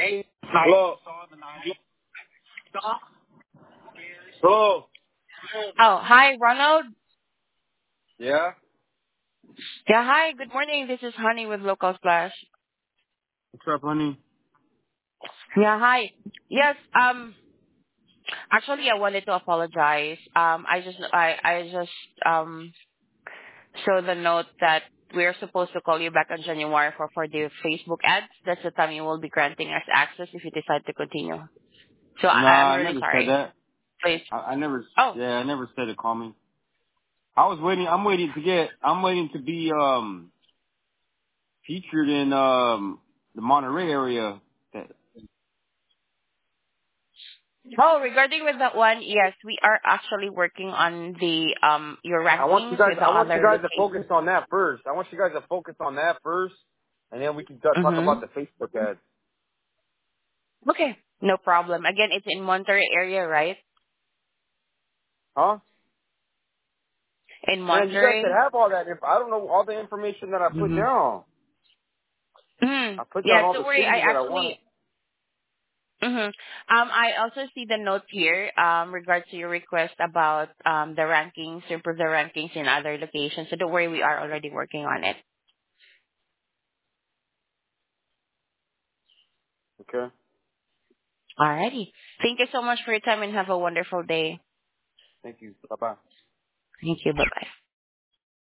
Hello. Hello. Oh, hi, Ronald. Yeah. Yeah, hi. Good morning. This is Honey with Local Splash. What's up, honey? Yeah, hi. Yes. Actually, I wanted to apologize. I just saw the note that we're supposed to call you back on January for the Facebook ads. That's the time you will be granting us access if you decide to continue. So I'm Nah, I really never said sorry. that. Please. I never. Oh. Yeah, I never said to call me. I was waiting. I'm waiting to be featured in the Monterey area. Oh, regarding with that one, yes, we are actually working on the your I want you rankings guys. with the I want you other guys to focus locations. on that first. I want you guys to focus on that first, and then we can talk Mm-hmm. about the Facebook ads. Okay, no problem. Again, it's in Monterey area, right? Huh? In Man, you guys should Monterey. have all that. I don't know all the information that I put Mm-hmm. down. I put down Yes, all don't the worry. I cities that I wanted. actually. Mm-hmm. I also see the note here. Regards to your request about the rankings, to improve the rankings in other locations. So don't worry, we are already working on it. Okay. Alrighty. Thank you so much for your time and have a wonderful day. Thank you. Bye bye. Thank you. Bye bye.